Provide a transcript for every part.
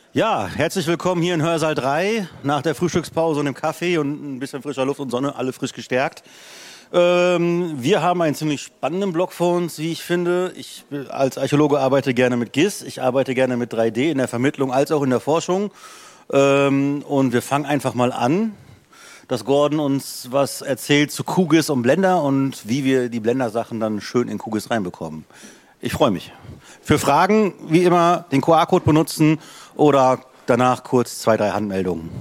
Ja, herzlich willkommen hier in Hörsaal 3, nach der Frühstückspause und dem Kaffee und ein bisschen frischer Luft und Sonne, alle frisch gestärkt. Wir haben einen ziemlich spannenden Blog vor uns, wie ich finde. Ich als Archäologe arbeite gerne mit GIS, ich arbeite gerne mit 3D in der Vermittlung als auch in der Forschung. Und wir fangen einfach mal an, dass Gordon uns was erzählt zu QGIS und Blender und wie wir die Blender-Sachen dann schön in QGIS reinbekommen. Ich freue mich. Für Fragen, wie immer, den QR-Code benutzen oder danach kurz 2, 3 Handmeldungen.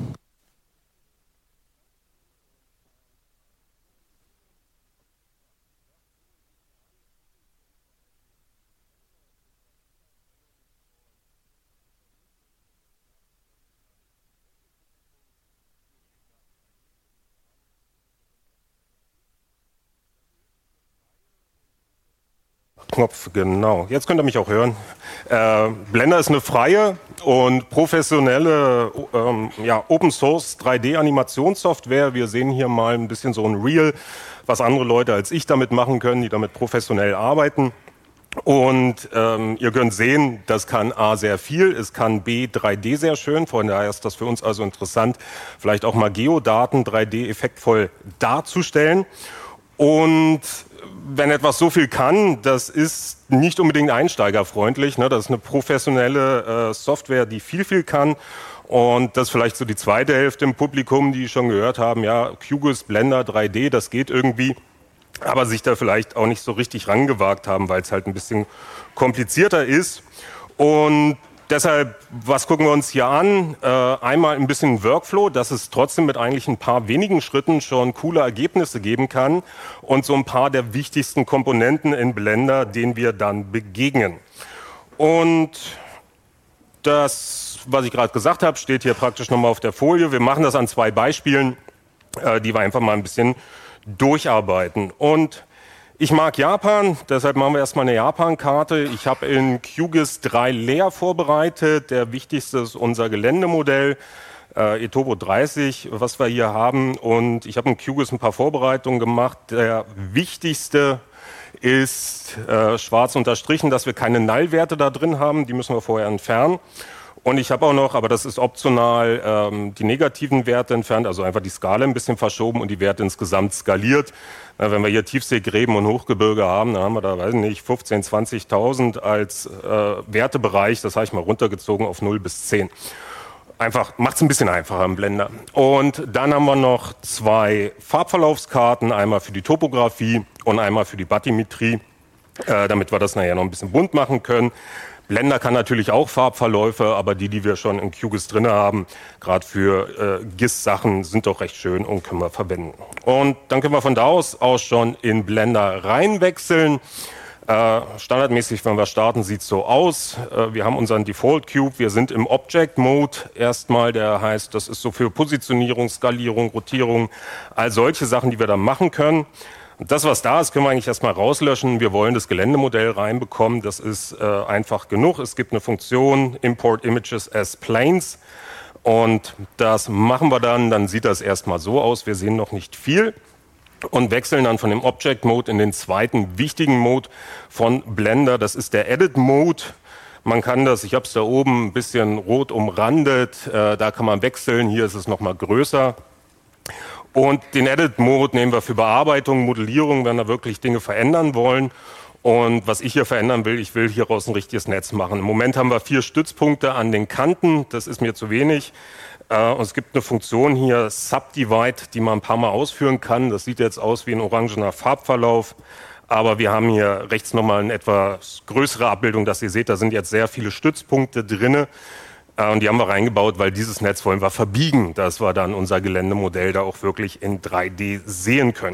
Knopf, genau. Jetzt könnt ihr mich auch hören. Blender ist eine freie und professionelle Open-Source 3D-Animationssoftware. Wir sehen hier mal ein bisschen so ein Reel, was andere Leute als ich damit machen können, die damit professionell arbeiten. Und ihr könnt sehen, das kann A sehr viel, es kann B 3D sehr schön, von daher ist das für uns also interessant, vielleicht auch mal Geodaten 3D effektvoll darzustellen. Und wenn etwas so viel kann, das ist nicht unbedingt einsteigerfreundlich, ne? Das ist eine professionelle Software, die viel kann. Und das ist vielleicht so die zweite Hälfte im Publikum, die schon gehört haben, ja, QGIS, Blender, 3D, das geht irgendwie. Aber sich da vielleicht auch nicht so richtig rangewagt haben, weil es halt ein bisschen komplizierter ist. Und deshalb, was gucken wir uns hier an? Einmal ein bisschen Workflow, dass es trotzdem mit eigentlich ein paar wenigen Schritten schon coole Ergebnisse geben kann. Und so ein paar der wichtigsten Komponenten in Blender, denen wir dann begegnen. Und das, was ich gerade gesagt habe, steht hier praktisch nochmal auf der Folie. Wir machen das an 2 Beispielen, die wir einfach mal ein bisschen durcharbeiten. Und ich mag Japan, deshalb machen wir erstmal eine Japan-Karte. Ich habe in QGIS 3 Layer vorbereitet. Der wichtigste ist unser Geländemodell, Etobo 30, was wir hier haben. Und ich habe in QGIS ein paar Vorbereitungen gemacht. Der wichtigste ist schwarz unterstrichen, dass wir keine Nullwerte da drin haben. Die müssen wir vorher entfernen. Und ich habe auch noch, aber das ist optional, die negativen Werte entfernt, also einfach die Skala ein bisschen verschoben und die Werte insgesamt skaliert. Wenn wir hier Tiefseegräben und Hochgebirge haben, dann haben wir da, weiß ich nicht, 15.000, 20.000 als Wertebereich, das habe ich mal runtergezogen auf 0 bis 10. Einfach, macht es ein bisschen einfacher im Blender. Und dann haben wir noch 2 Farbverlaufskarten, einmal für die Topografie und einmal für die Bathymetrie, damit wir das nachher noch ein bisschen bunt machen können. Blender kann natürlich auch Farbverläufe, aber die wir schon in QGIS drin haben, gerade für GIS-Sachen, sind doch recht schön und können wir verwenden. Und dann können wir von da aus schon in Blender reinwechseln. Standardmäßig, wenn wir starten, sieht es so aus. Wir haben unseren Default Cube, wir sind im Object Mode erstmal, der heißt, das ist so für Positionierung, Skalierung, Rotierung, all solche Sachen, die wir da machen können. Und das, was da ist, können wir eigentlich erstmal rauslöschen. Wir wollen das Geländemodell reinbekommen. Das ist einfach genug. Es gibt eine Funktion, Import Images as Planes. Und das machen wir dann. Dann sieht das erstmal so aus. Wir sehen noch nicht viel. Und wechseln dann von dem Object Mode in den zweiten wichtigen Mode von Blender. Das ist der Edit Mode. Man kann das, ich habe es da oben ein bisschen rot umrandet. Da kann man wechseln. Hier ist es nochmal größer. Und den Edit-Mode nehmen wir für Bearbeitung, Modellierung, wenn wir wirklich Dinge verändern wollen. Und was ich hier verändern will, ich will hieraus ein richtiges Netz machen. Im Moment haben wir 4 Stützpunkte an den Kanten, das ist mir zu wenig. Und es gibt eine Funktion hier, Subdivide, die man ein paar Mal ausführen kann. Das sieht jetzt aus wie ein orangener Farbverlauf. Aber wir haben hier rechts nochmal eine etwas größere Abbildung, dass ihr seht, da sind jetzt sehr viele Stützpunkte drinne. Und die haben wir reingebaut, weil dieses Netz wollen wir verbiegen, dass wir dann unser Geländemodell da auch wirklich in 3D sehen können.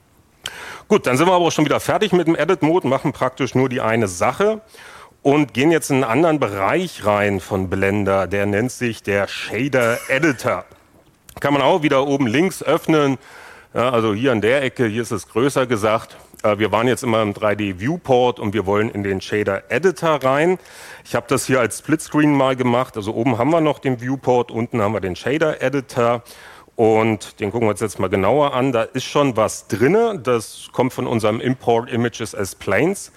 Gut, dann sind wir aber auch schon wieder fertig mit dem Edit-Mode, machen praktisch nur die eine Sache und gehen jetzt in einen anderen Bereich rein von Blender, der nennt sich der Shader Editor. Kann man auch wieder oben links öffnen, ja, also hier an der Ecke, hier ist es größer gesagt. Wir waren jetzt immer im 3D-Viewport und wir wollen in den Shader-Editor rein. Ich habe das hier als Splitscreen mal gemacht. Also oben haben wir noch den Viewport, unten haben wir den Shader-Editor. Und den gucken wir uns jetzt mal genauer an. Da ist schon was drinne. Das kommt von unserem Import Images as Planes.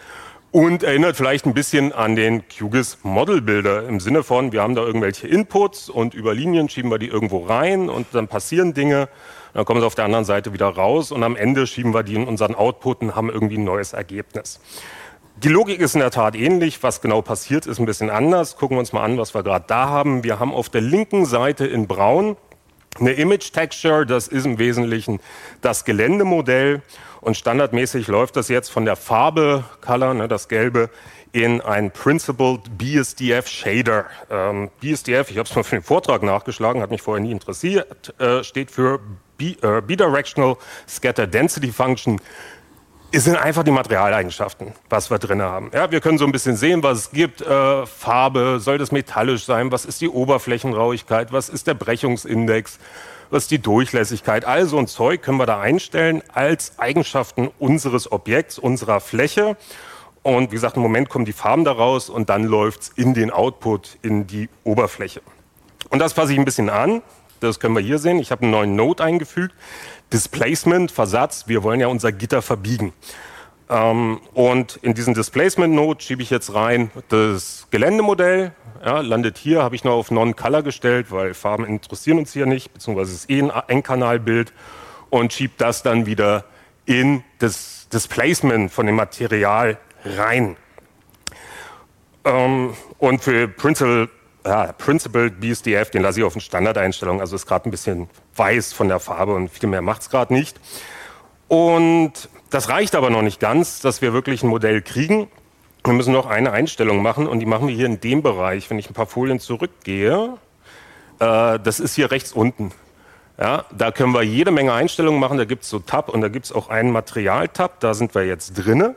Und erinnert vielleicht ein bisschen an den QGIS Model Builder im Sinne von, wir haben da irgendwelche Inputs und über Linien schieben wir die irgendwo rein und dann passieren Dinge, dann kommen sie auf der anderen Seite wieder raus und am Ende schieben wir die in unseren Output und haben irgendwie ein neues Ergebnis. Die Logik ist in der Tat ähnlich, was genau passiert ist ein bisschen anders. Gucken wir uns mal an, was wir gerade da haben. Wir haben auf der linken Seite in Braun eine Image Texture, das ist im Wesentlichen das Geländemodell. Und standardmäßig läuft das jetzt von der Farbe, Color, ne, das Gelbe, in ein Principled BSDF Shader. BSDF, ich habe es mal für den Vortrag nachgeschlagen, hat mich vorher nie interessiert, steht für Bidirectional Scatter Density Function. Es sind einfach die Materialeigenschaften, was wir drin haben. Ja, wir können so ein bisschen sehen, was es gibt. Farbe, soll das metallisch sein? Was ist die Oberflächenrauigkeit? Was ist der Brechungsindex? Was ist die Durchlässigkeit? All so ein Zeug können wir da einstellen als Eigenschaften unseres Objekts, unserer Fläche. Und wie gesagt, im Moment kommen die Farben da raus und dann läuft es in den Output, in die Oberfläche. Und das passe ich ein bisschen an. Das können wir hier sehen. Ich habe einen neuen Node eingefügt. Displacement, Versatz. Wir wollen ja unser Gitter verbiegen. Und in diesen Displacement-Node schiebe ich jetzt rein das Geländemodell. Ja, landet hier, habe ich noch auf Non-Color gestellt, weil Farben interessieren uns hier nicht, beziehungsweise es ist ein Engkanalbild. Und schiebe das dann wieder in das Displacement von dem Material rein. Und für Principled BSDF, den lasse ich auf eine Standardeinstellung. Also ist gerade ein bisschen weiß von der Farbe und viel mehr macht es gerade nicht. Und das reicht aber noch nicht ganz, dass wir wirklich ein Modell kriegen. Wir müssen noch eine Einstellung machen und die machen wir hier in dem Bereich. Wenn ich ein paar Folien zurückgehe, das ist hier rechts unten. Ja, da können wir jede Menge Einstellungen machen. Da gibt es so Tab und da gibt es auch einen Material-Tab. Da sind wir jetzt drinne.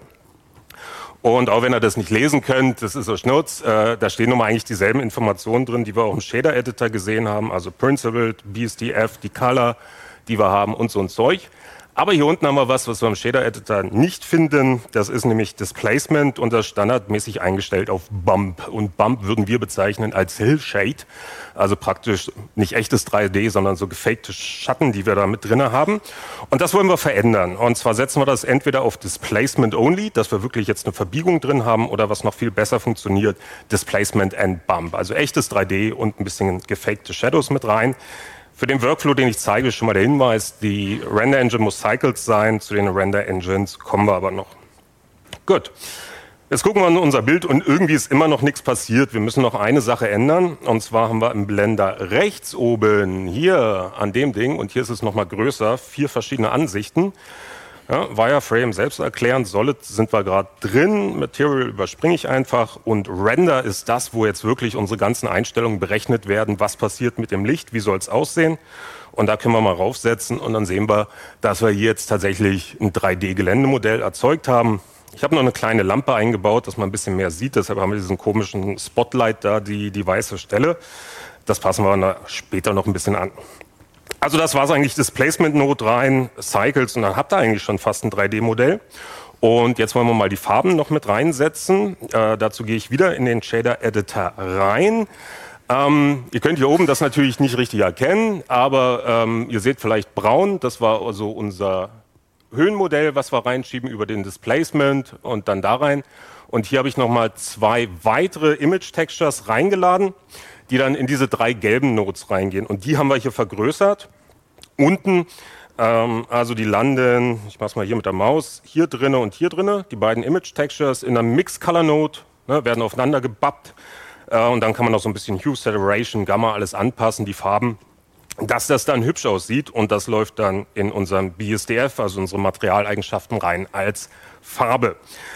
Und auch wenn ihr das nicht lesen könnt, das ist so Schnurz, da stehen nochmal eigentlich dieselben Informationen drin, die wir auch im Shader-Editor gesehen haben. Also Principled, BSDF, die Color, die wir haben und so ein Zeug. Aber hier unten haben wir was wir im Shader-Editor nicht finden. Das ist nämlich Displacement und das standardmäßig eingestellt auf Bump. Und Bump würden wir bezeichnen als Hillshade. Also praktisch nicht echtes 3D, sondern so gefakte Schatten, die wir da mit drin haben. Und das wollen wir verändern. Und zwar setzen wir das entweder auf Displacement Only, dass wir wirklich jetzt eine Verbiegung drin haben, oder was noch viel besser funktioniert, Displacement and Bump. Also echtes 3D und ein bisschen gefakte Shadows mit rein. Für den Workflow, den ich zeige, schon mal der Hinweis, die Render Engine muss Cycles sein, zu den Render Engines kommen wir aber noch. Gut, jetzt gucken wir in unser Bild und irgendwie ist immer noch nichts passiert. Wir müssen noch eine Sache ändern und zwar haben wir im Blender rechts oben hier an dem Ding und hier ist es nochmal größer, 4 verschiedene Ansichten. Ja, Wireframe selbsterklärend, Solid sind wir gerade drin, Material überspringe ich einfach und Render ist das, wo jetzt wirklich unsere ganzen Einstellungen berechnet werden, was passiert mit dem Licht, wie soll es aussehen. Und da können wir mal raufsetzen und dann sehen wir, dass wir hier jetzt tatsächlich ein 3D-Geländemodell erzeugt haben. Ich habe noch eine kleine Lampe eingebaut, dass man ein bisschen mehr sieht, deshalb haben wir diesen komischen Spotlight da, die weiße Stelle. Das passen wir später noch ein bisschen an. Also das war es eigentlich, Displacement-Node rein, Cycles und dann habt ihr eigentlich schon fast ein 3D-Modell. Und jetzt wollen wir mal die Farben noch mit reinsetzen. Dazu gehe ich wieder in den Shader-Editor rein. Ihr könnt hier oben das natürlich nicht richtig erkennen, aber ihr seht vielleicht braun. Das war also unser Höhenmodell, was wir reinschieben über den Displacement und dann da rein. Und hier habe ich nochmal 2 weitere Image-Textures reingeladen, die dann in diese 3 gelben Nodes reingehen. Und die haben wir hier vergrößert. Unten, also die landen, ich mache es mal hier mit der Maus, hier drinne und hier drinne. Die beiden Image-Textures in einer Mix-Color-Node werden aufeinander gebappt. Und dann kann man noch so ein bisschen Hue, Saturation, Gamma, alles anpassen, die Farben, dass das dann hübsch aussieht. Und das läuft dann in unserem BSDF, also unsere Materialeigenschaften, rein als Farbe.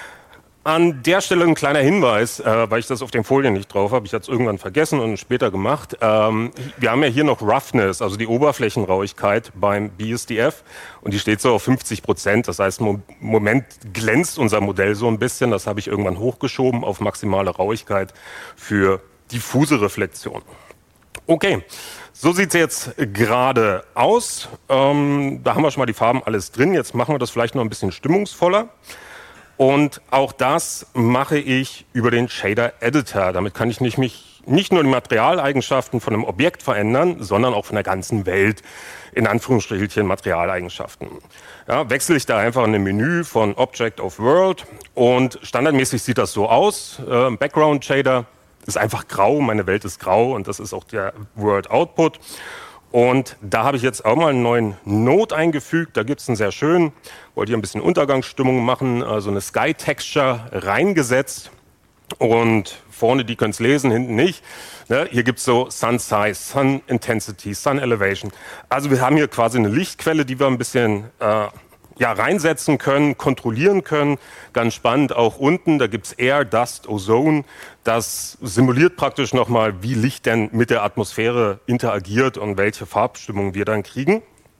An der Stelle ein kleiner Hinweis, weil ich das auf den Folien nicht drauf habe. Ich hatte es irgendwann vergessen und später gemacht. Wir haben ja hier noch Roughness, also die Oberflächenrauigkeit beim BSDF. Und die steht so auf 50%. Das heißt, im Moment glänzt unser Modell so ein bisschen. Das habe ich irgendwann hochgeschoben auf maximale Rauigkeit für diffuse Reflexion. Okay, so sieht es jetzt gerade aus. Da haben wir schon mal die Farben alles drin. Jetzt machen wir das vielleicht noch ein bisschen stimmungsvoller. Und auch das mache ich über den Shader Editor. Damit kann ich mich nicht nur die Materialeigenschaften von einem Objekt verändern, sondern auch von der ganzen Welt, in Anführungsstrichen Materialeigenschaften. Ja, wechsle ich da einfach in ein Menü von Object auf World und standardmäßig sieht das so aus. Background Shader ist einfach grau, meine Welt ist grau und das ist auch der World Output. Und da habe ich jetzt auch mal einen neuen Node eingefügt. Da gibt es einen sehr schönen, wollte hier ein bisschen Untergangsstimmung machen, also eine Sky Texture reingesetzt. Und vorne, die können es lesen, hinten nicht. Ne? Hier gibt es so Sun Size, Sun Intensity, Sun Elevation. Also wir haben hier quasi eine Lichtquelle, die wir ein bisschen reinsetzen können, kontrollieren können. Ganz spannend, auch unten, da gibt's Air, Dust, Ozone. Das simuliert praktisch nochmal, wie Licht denn mit der Atmosphäre interagiert und welche Farbstimmung wir dann kriegen.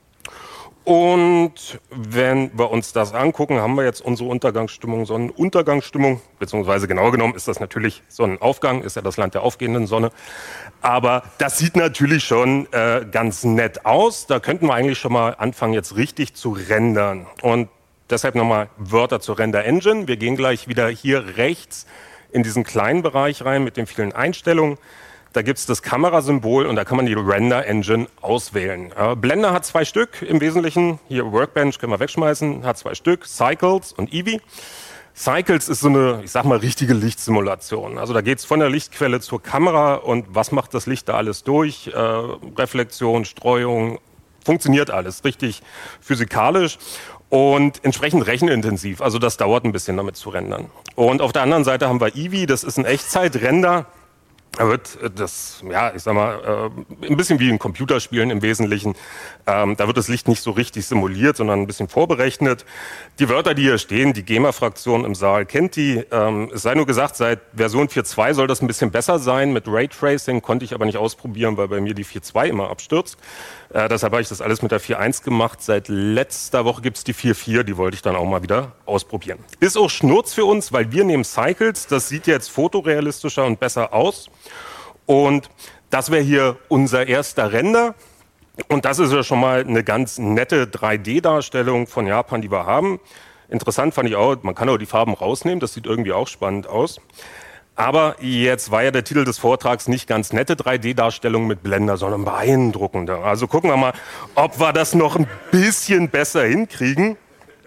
Und wenn wir uns das angucken, haben wir jetzt unsere Untergangsstimmung, Sonnenuntergangsstimmung, beziehungsweise genauer genommen ist das natürlich Sonnenaufgang, ist ja das Land der aufgehenden Sonne. Aber das sieht natürlich schon ganz nett aus. Da könnten wir eigentlich schon mal anfangen, jetzt richtig zu rendern. Und deshalb nochmal Wörter zur Render Engine. Wir gehen gleich wieder hier rechts in diesen kleinen Bereich rein mit den vielen Einstellungen. Da gibt es das Kamerasymbol und da kann man die Render Engine auswählen. Blender hat 2 Stück im Wesentlichen. Hier Workbench können wir wegschmeißen, hat 2 Stück, Cycles und Eevee. Cycles ist so eine, ich sag mal, richtige Lichtsimulation. Also da geht es von der Lichtquelle zur Kamera und was macht das Licht da alles durch? Reflexion, Streuung, funktioniert alles richtig physikalisch und entsprechend rechenintensiv. Also das dauert ein bisschen damit zu rendern. Und auf der anderen Seite haben wir Eevee, das ist ein Echtzeitrender. Da wird das, ja, ich sag mal, ein bisschen wie in Computerspielen im Wesentlichen. Da wird das Licht nicht so richtig simuliert, sondern ein bisschen vorberechnet. Die Wörter, die hier stehen, die GEMA-Fraktion im Saal kennt die. Es sei nur gesagt, seit Version 4.2 soll das ein bisschen besser sein. Mit Raytracing konnte ich aber nicht ausprobieren, weil bei mir die 4.2 immer abstürzt. Deshalb habe ich das alles mit der 4.1 gemacht. Seit letzter Woche gibt's die 4.4, die wollte ich dann auch mal wieder ausprobieren. Ist auch Schnurz für uns, weil wir nehmen Cycles. Das sieht jetzt fotorealistischer und besser aus. Und das wäre hier unser erster Render. Und das ist ja schon mal eine ganz nette 3D-Darstellung von Japan, die wir haben. Interessant fand ich auch, man kann auch die Farben rausnehmen, das sieht irgendwie auch spannend aus. Aber jetzt war ja der Titel des Vortrags nicht ganz nette 3D-Darstellung mit Blender, sondern beeindruckender. Also gucken wir mal, ob wir das noch ein bisschen besser hinkriegen.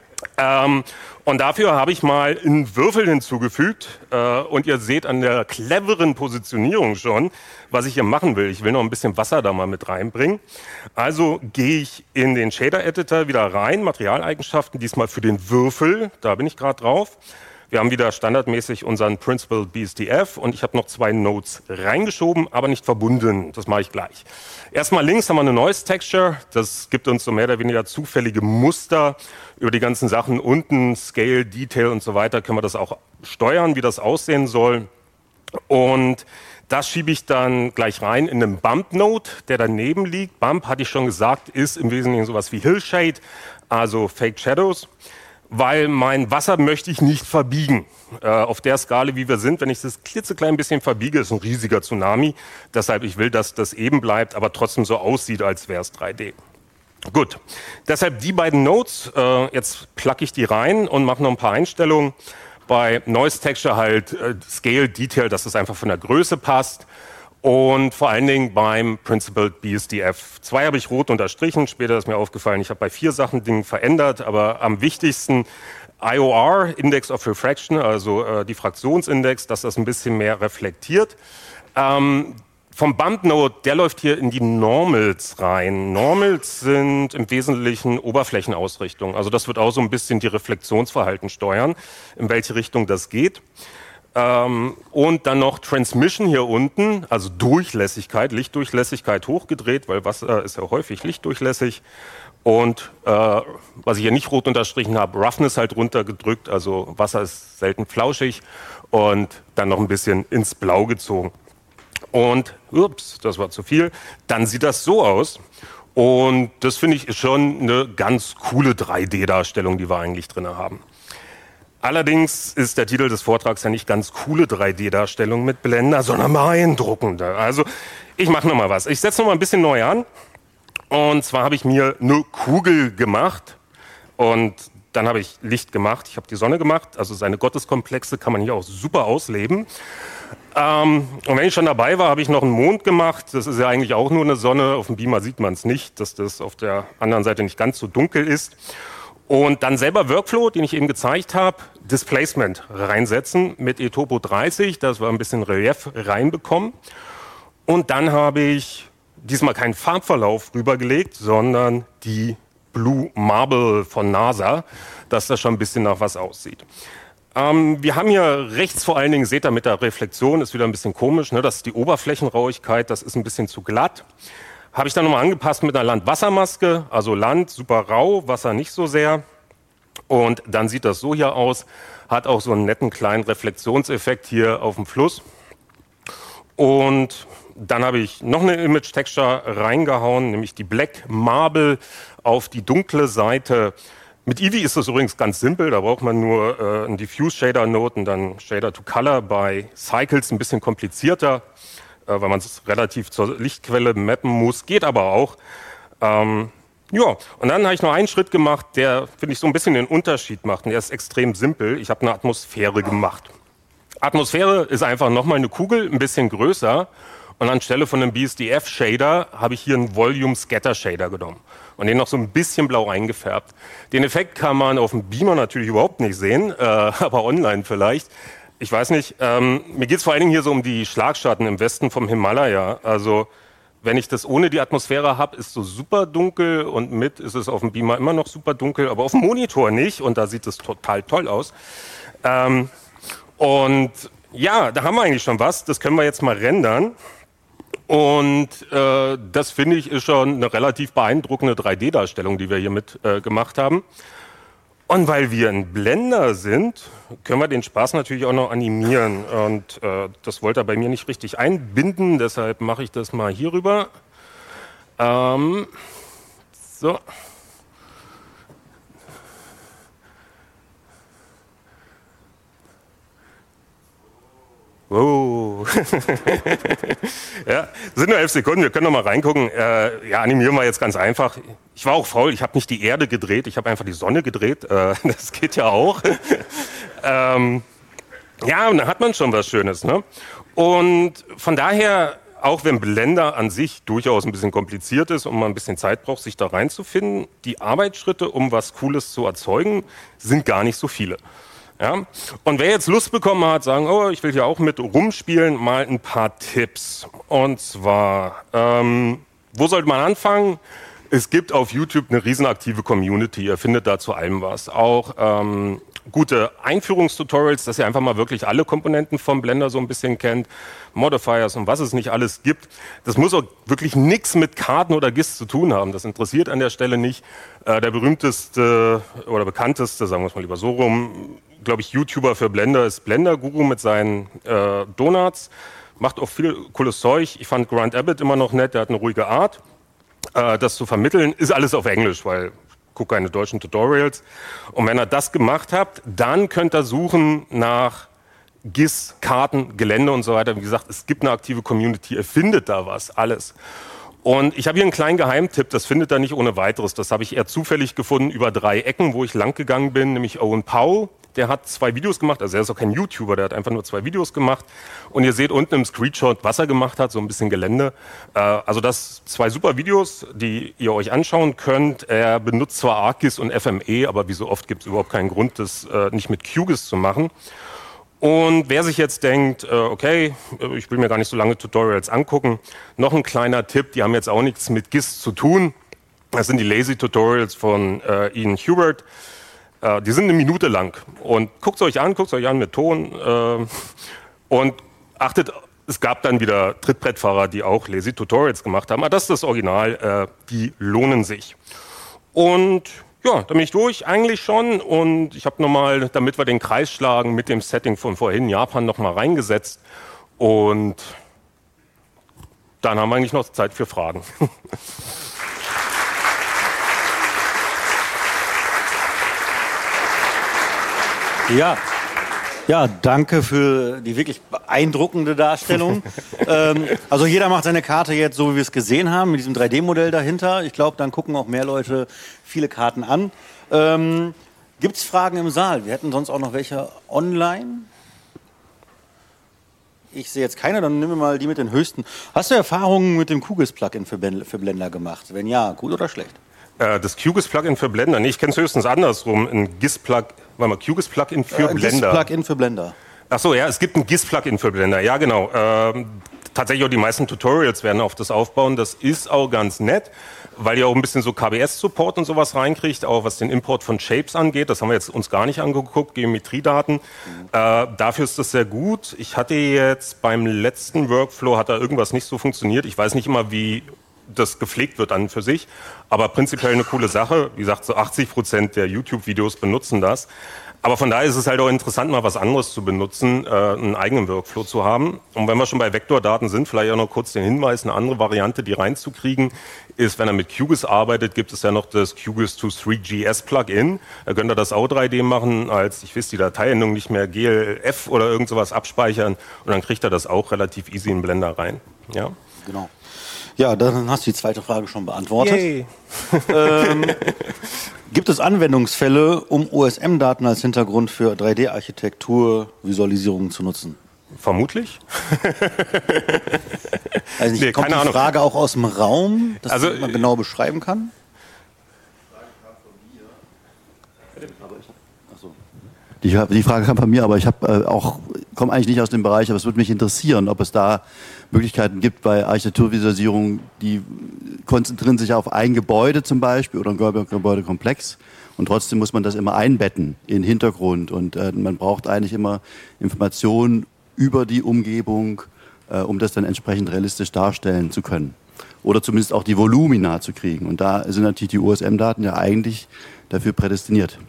Und dafür habe ich mal einen Würfel hinzugefügt. Und ihr seht an der cleveren Positionierung schon, was ich hier machen will. Ich will noch ein bisschen Wasser da mal mit reinbringen. Also gehe ich in den Shader-Editor wieder rein, Materialeigenschaften, diesmal für den Würfel. Da bin ich gerade drauf. Wir haben wieder standardmäßig unseren Principal BSDF und ich habe noch 2 Nodes reingeschoben, aber nicht verbunden. Das mache ich gleich. Erstmal links haben wir eine Noise Texture. Das gibt uns so mehr oder weniger zufällige Muster über die ganzen Sachen. Unten Scale, Detail und so weiter können wir das auch steuern, wie das aussehen soll. Und das schiebe ich dann gleich rein in einen Bump-Node, der daneben liegt. Bump, hatte ich schon gesagt, ist im Wesentlichen sowas wie Hillshade, also Fake Shadows. Weil mein Wasser möchte ich nicht verbiegen. Auf der Skala, wie wir sind, wenn ich das klitzeklein bisschen verbiege, ist ein riesiger Tsunami. Deshalb, ich will, dass das eben bleibt, aber trotzdem so aussieht, als wäre es 3D. Gut, deshalb die beiden Nodes, jetzt plugge ich die rein und mache noch ein paar Einstellungen. Bei Noise Texture halt Scale, Detail, dass es einfach von der Größe passt. Und vor allen Dingen beim Principled BSDF. 2 habe ich rot unterstrichen, später ist mir aufgefallen, ich habe bei 4 Sachen Dinge verändert, aber am wichtigsten IOR, Index of Refraction, also Diffraktionsindex, dass das ein bisschen mehr reflektiert. Vom Bump Node, der läuft hier in die Normals rein. Normals sind im Wesentlichen Oberflächenausrichtung. Also das wird auch so ein bisschen die Reflexionsverhalten steuern, in welche Richtung das geht. Und dann noch Transmission hier unten, also Durchlässigkeit, Lichtdurchlässigkeit hochgedreht, weil Wasser ist ja häufig lichtdurchlässig. Und was ich hier nicht rot unterstrichen habe, Roughness halt runtergedrückt, also Wasser ist selten flauschig und dann noch ein bisschen ins Blau gezogen. Und, ups, das war zu viel, dann sieht das so aus. Und das finde ich ist schon eine ganz coole 3D-Darstellung, die wir eigentlich drin haben. Allerdings ist der Titel des Vortrags ja nicht ganz coole 3D-Darstellung mit Blender, sondern beeindruckender. Also ich mache noch mal was. Ich setze noch mal ein bisschen neu an. Und zwar habe ich mir eine Kugel gemacht. Und dann habe ich Licht gemacht, ich habe die Sonne gemacht, also seine Gotteskomplexe kann man hier auch super ausleben. Und wenn ich schon dabei war, habe ich noch einen Mond gemacht. Das ist ja eigentlich auch nur eine Sonne. Auf dem Beamer sieht man es nicht, dass das auf der anderen Seite nicht ganz so dunkel ist. Und dann selber Workflow, den ich eben gezeigt habe, Displacement reinsetzen mit eTopo 30, dass wir ein bisschen Relief reinbekommen. Und dann habe ich diesmal keinen Farbverlauf rübergelegt, sondern die Blue Marble von NASA, dass das schon ein bisschen nach was aussieht. Wir haben hier rechts vor allen Dingen, seht ihr mit der Reflexion, ist wieder ein bisschen komisch, ne? Das ist die Oberflächenrauigkeit, das ist ein bisschen zu glatt. Habe ich dann nochmal angepasst mit einer Land-Wassermaske, also Land super rau, Wasser nicht so sehr. Und dann sieht das so hier aus, hat auch so einen netten kleinen Reflexionseffekt hier auf dem Fluss. Und dann habe ich noch eine Image-Texture reingehauen, nämlich die Black Marble auf die dunkle Seite. Mit Eevee ist das übrigens ganz simpel, da braucht man nur einen Diffuse-Shader-Node und dann Shader-to-Color. Bei Cycles ein bisschen komplizierter, weil man es relativ zur Lichtquelle mappen muss, geht aber auch. Ja, und dann habe ich noch einen Schritt gemacht, der, finde ich, so ein bisschen den Unterschied macht. Und der ist extrem simpel. Ich habe eine Atmosphäre gemacht. Atmosphäre ist einfach nochmal eine Kugel, ein bisschen größer. Und anstelle von einem BSDF-Shader habe ich hier einen Volume-Scatter-Shader genommen und den noch so ein bisschen blau eingefärbt. Den Effekt kann man auf dem Beamer natürlich überhaupt nicht sehen, aber online vielleicht. Ich weiß nicht, mir geht es vor allen Dingen hier so um die Schlagschatten im Westen vom Himalaya. Also wenn ich das ohne die Atmosphäre habe, ist so super dunkel und mit ist es auf dem Beamer immer noch super dunkel, aber auf dem Monitor nicht und da sieht es total toll aus. Und ja, da haben wir eigentlich schon was, das können wir jetzt mal rendern. Und das, finde ich, ist schon eine relativ beeindruckende 3D-Darstellung, die wir hier mit gemacht haben. Und weil wir ein Blender sind, können wir den Spaß natürlich auch noch animieren. Und das wollte er bei mir nicht richtig einbinden, deshalb mache ich das mal hier rüber. So. Wow. Ja, sind nur 11 Sekunden, wir können noch mal reingucken. Ja, animieren wir jetzt ganz einfach. Ich war auch faul, ich habe nicht die Erde gedreht, ich habe einfach die Sonne gedreht. Das geht ja auch. Ja, und da hat man schon was Schönes, ne? Und von daher, auch wenn Blender an sich durchaus ein bisschen kompliziert ist und man ein bisschen Zeit braucht, sich da reinzufinden, die Arbeitsschritte, um was Cooles zu erzeugen, sind gar nicht so viele. Ja? Und wer jetzt Lust bekommen hat, sagen, oh, ich will hier auch mit rumspielen, mal ein paar Tipps. Und zwar, wo sollte man anfangen? Es gibt auf YouTube eine riesenaktive Community, ihr findet da zu allem was. Auch gute Einführungstutorials, dass ihr einfach mal wirklich alle Komponenten vom Blender so ein bisschen kennt, Modifiers und was es nicht alles gibt. Das muss auch wirklich nichts mit Karten oder GIS zu tun haben, das interessiert an der Stelle nicht. Der berühmteste oder bekannteste, sagen wir es mal lieber so rum, glaube ich, YouTuber für Blender ist Blender Guru mit seinen Donuts. Macht auch viel cooles Zeug. Ich fand Grant Abbott immer noch nett, der hat eine ruhige Art. Das zu vermitteln, ist alles auf Englisch, weil ich gucke keine deutschen Tutorials. Und wenn ihr das gemacht habt, dann könnt ihr suchen nach GIS, Karten, Gelände und so weiter. Wie gesagt, es gibt eine aktive Community, ihr findet da was, alles. Und ich habe hier einen kleinen Geheimtipp, das findet ihr nicht ohne weiteres. Das habe ich eher zufällig gefunden über 3 Ecken, wo ich lang gegangen bin, nämlich Owen Powell. Der hat 2 Videos gemacht, also er ist auch kein YouTuber, der hat einfach nur 2 Videos gemacht. Und ihr seht unten im Screenshot, was er gemacht hat, so ein bisschen Gelände. Also das 2 super Videos, die ihr euch anschauen könnt. Er benutzt zwar ArcGIS und FME, aber wie so oft gibt es überhaupt keinen Grund, das nicht mit QGIS zu machen. Und wer sich jetzt denkt, okay, ich will mir gar nicht so lange Tutorials angucken, noch ein kleiner Tipp, die haben jetzt auch nichts mit GIS zu tun. Das sind die Lazy Tutorials von Ian Hubert. Die sind 1 Minute lang und guckt es euch an mit Ton und achtet, es gab dann wieder Trittbrettfahrer, die auch Lazy Tutorials gemacht haben, aber das ist das Original, die lohnen sich. Und ja, da bin ich durch, eigentlich schon, und ich habe nochmal, damit wir den Kreis schlagen, mit dem Setting von vorhin Japan nochmal reingesetzt und dann haben wir eigentlich noch Zeit für Fragen. Ja, danke für die wirklich beeindruckende Darstellung. Also jeder macht seine Karte jetzt so, wie wir es gesehen haben, mit diesem 3D-Modell dahinter. Ich glaube, dann gucken auch mehr Leute viele Karten an. Gibt es Fragen im Saal? Wir hätten sonst auch noch welche online. Ich sehe jetzt keine, dann nehmen wir mal die mit den höchsten. Hast du Erfahrungen mit dem QGIS-Plugin für Blender gemacht? Wenn ja, gut oder schlecht? Das QGIS-Plugin für Blender? Nee, ich kenne es höchstens andersrum. Ein QGIS-Plugin für Blender. GIS-Plugin für Blender. Ach so, ja, es gibt ein GIS-Plugin für Blender. Ja, genau. Tatsächlich auch die meisten Tutorials werden auf das aufbauen. Das ist auch ganz nett, weil ihr auch ein bisschen so KBS-Support und sowas reinkriegt, auch was den Import von Shapes angeht. Das haben wir jetzt uns gar nicht angeguckt, Geometriedaten. Dafür ist das sehr gut. Ich hatte jetzt beim letzten Workflow, hat da irgendwas nicht so funktioniert. Ich weiß nicht immer, wie das gepflegt wird an und für sich, aber prinzipiell eine coole Sache. Wie gesagt, so 80% der YouTube-Videos benutzen das. Aber von daher ist es halt auch interessant, mal was anderes zu benutzen, einen eigenen Workflow zu haben. Und wenn wir schon bei Vektordaten sind, vielleicht auch noch kurz den Hinweis, eine andere Variante, die reinzukriegen, ist, wenn er mit QGIS arbeitet, gibt es ja noch das QGIS to 3GS Plugin. Da könnt ihr das auch 3D machen, als, ich weiß die Dateiendung nicht mehr, GLF oder irgend sowas abspeichern und dann kriegt er das auch relativ easy in Blender rein. Ja? Genau. Ja, dann hast du die zweite Frage schon beantwortet. Gibt es Anwendungsfälle, um OSM-Daten als Hintergrund für 3D-Architektur-Visualisierungen zu nutzen? Vermutlich. Also nicht, kommt die Frage auch aus dem Raum, dass man genau beschreiben kann? Die Frage kam von mir, aber ich komme eigentlich nicht aus dem Bereich, aber es würde mich interessieren, ob es da Möglichkeiten gibt bei Architekturvisualisierung, die konzentrieren sich auf ein Gebäude zum Beispiel oder ein Gebäudekomplex und trotzdem muss man das immer einbetten in den Hintergrund und man braucht eigentlich immer Informationen über die Umgebung, um das dann entsprechend realistisch darstellen zu können. Oder zumindest auch die Volumina zu kriegen. Und da sind natürlich die OSM-Daten ja eigentlich dafür prädestiniert.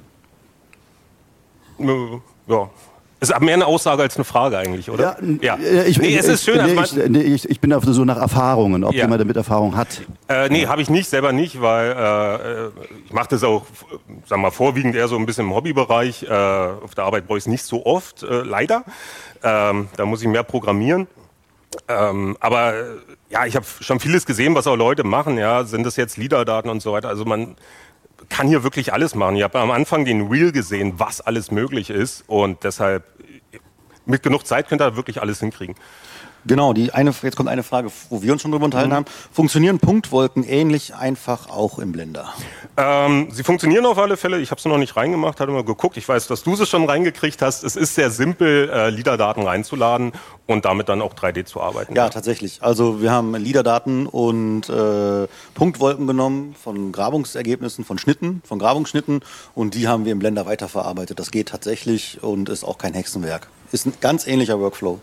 Ja. Ist mehr eine Aussage als eine Frage eigentlich, oder? Ja. Es ist schön. Ich bin auf der Suche nach Erfahrungen, ob jemand damit Erfahrung hat. Nee, habe ich nicht, selber nicht, weil ich mache das auch, sagen wir mal, vorwiegend eher so ein bisschen im Hobbybereich. Auf der Arbeit brauche ich es nicht so oft, leider. Da muss ich mehr programmieren. Aber ja, ich habe schon vieles gesehen, was auch Leute machen. Ja, sind das jetzt LIDAR-Daten und so weiter. Also man kann hier wirklich alles machen. Ich habe am Anfang den Reel gesehen, was alles möglich ist und deshalb mit genug Zeit könnt ihr wirklich alles hinkriegen. Genau, jetzt kommt eine Frage, wo wir uns schon drüber unterhalten haben. Funktionieren Punktwolken ähnlich einfach auch im Blender? Sie funktionieren auf alle Fälle. Ich habe sie noch nicht reingemacht, hatte mal geguckt. Ich weiß, dass du sie schon reingekriegt hast. Es ist sehr simpel, LIDAR-Daten reinzuladen und damit dann auch 3D zu arbeiten. Ja, tatsächlich. Also wir haben LIDAR-Daten und Punktwolken genommen von Grabungsergebnissen, von Grabungsschnitten und die haben wir im Blender weiterverarbeitet. Das geht tatsächlich und ist auch kein Hexenwerk. Ist ein ganz ähnlicher Workflow.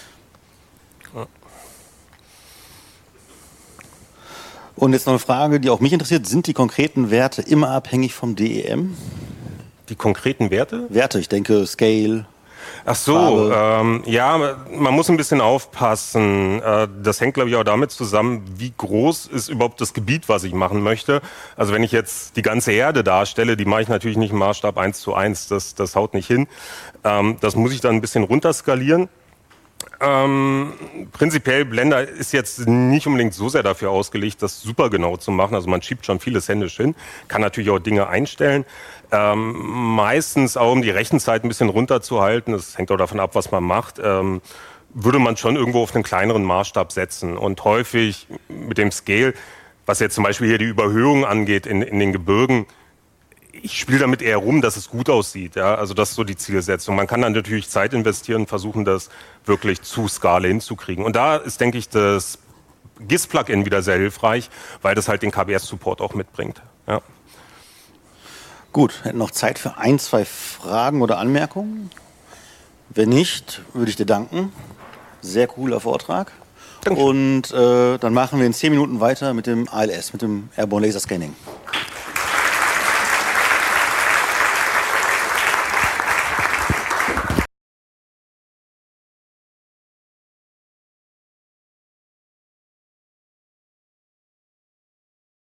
Und jetzt noch eine Frage, die auch mich interessiert. Sind die konkreten Werte immer abhängig vom DEM? Die konkreten Werte? Werte, ich denke Scale. Ach so, ja, man muss ein bisschen aufpassen. Das hängt, glaube ich, auch damit zusammen, wie groß ist überhaupt das Gebiet, was ich machen möchte. Also wenn ich jetzt die ganze Erde darstelle, die mache ich natürlich nicht im Maßstab 1:1, das haut nicht hin. Das muss ich dann ein bisschen runterskalieren. Prinzipiell Blender ist jetzt nicht unbedingt so sehr dafür ausgelegt, das super genau zu machen. Also man schiebt schon vieles händisch hin, kann natürlich auch Dinge einstellen. Meistens auch, um die Rechenzeit ein bisschen runterzuhalten, das hängt auch davon ab, was man macht, würde man schon irgendwo auf einen kleineren Maßstab setzen. Und häufig mit dem Scale, was jetzt zum Beispiel hier die Überhöhung angeht in den Gebirgen, ich spiele damit eher rum, dass es gut aussieht. Ja? Also das ist so die Zielsetzung. Man kann dann natürlich Zeit investieren und versuchen, das wirklich zu Skala hinzukriegen. Und da ist, denke ich, das GIS-Plugin wieder sehr hilfreich, weil das halt den KBS-Support auch mitbringt. Ja. Gut, hätten noch Zeit für 1, 2 Fragen oder Anmerkungen? Wenn nicht, würde ich dir danken. Sehr cooler Vortrag. Dankeschön. Und dann machen wir in 10 Minuten weiter mit dem ALS, mit dem Airborne Laser Scanning.